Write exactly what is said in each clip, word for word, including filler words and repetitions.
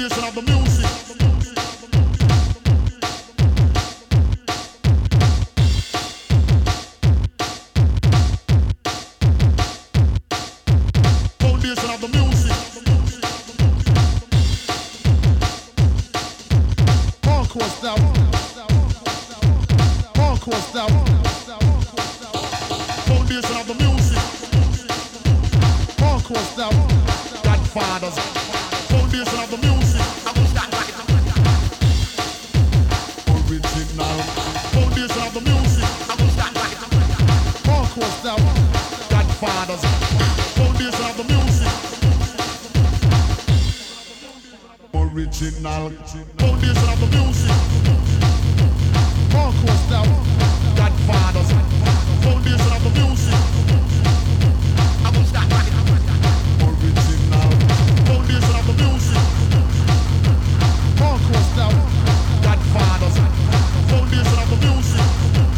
Foundation of the music. Foundation of the music. Hardcore style. Hardcore style. Foundation of the music. Hardcore style. Godfathers. Foundation of the music. Original. Foundation of the music. Hardcore style. Godfathers. Foundation of the music. Original. Foundation of the music. Hardcore style. Godfathers. Foundation of the music. Original. Foundation of the music. Hardcore style. Godfathers. Foundation of the music.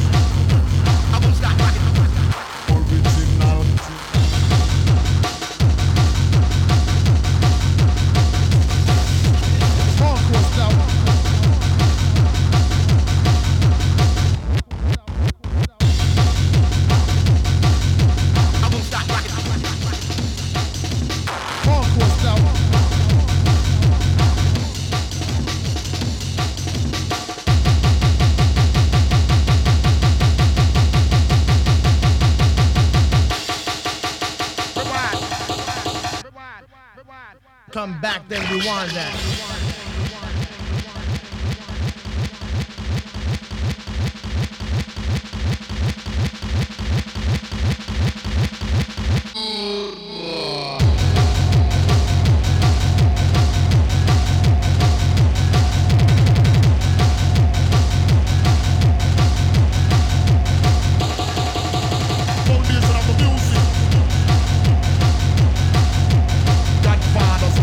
Original. Hardcore style. Hardcore style. Come back, then rewind that. Foundation of the music. Godfathers.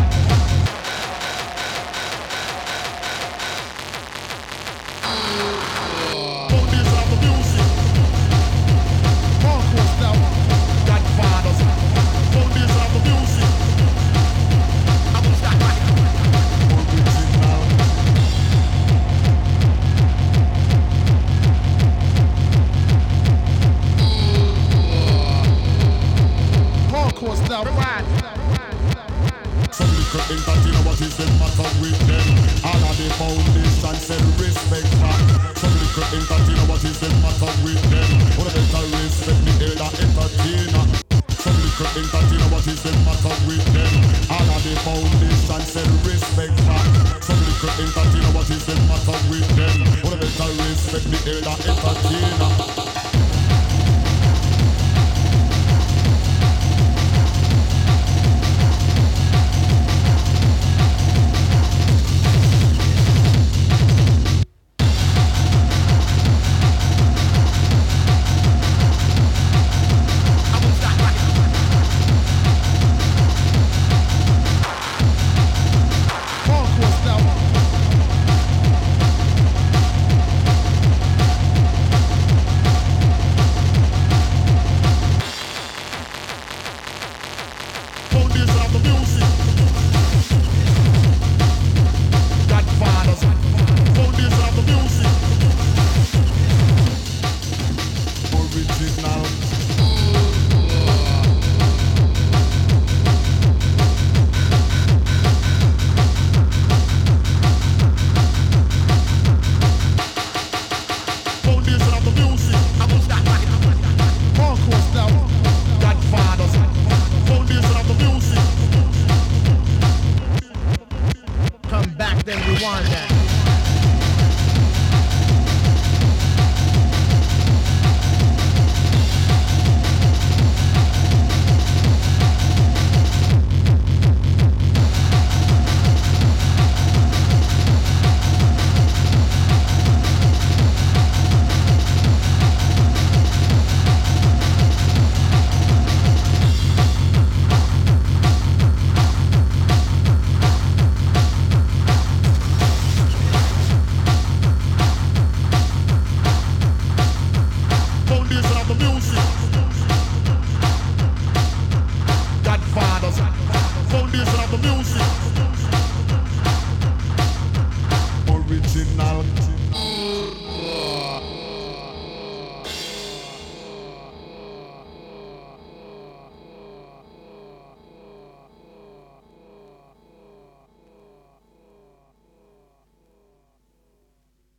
Foundation of the music. Hardcore style. Godfathers. Foundation of the music. Original. Hardcore style. Some little entertainer, what is the matter with them? All of the foundation said respect back. Some little entertainer, what is the matter with them? What better respect the elder entertainer? Some little entertainer, what is the matter with them? All of the foundation said respect back. Some little entertainer, what is the matter with them? What better respect the elder entertainer? Hardcore style. Foundation of the music. Godfathers. Foundation of the music. Original. Foundation of the music. Hardcore style. Godfathers. Foundation of the music. Come back, then rewind that.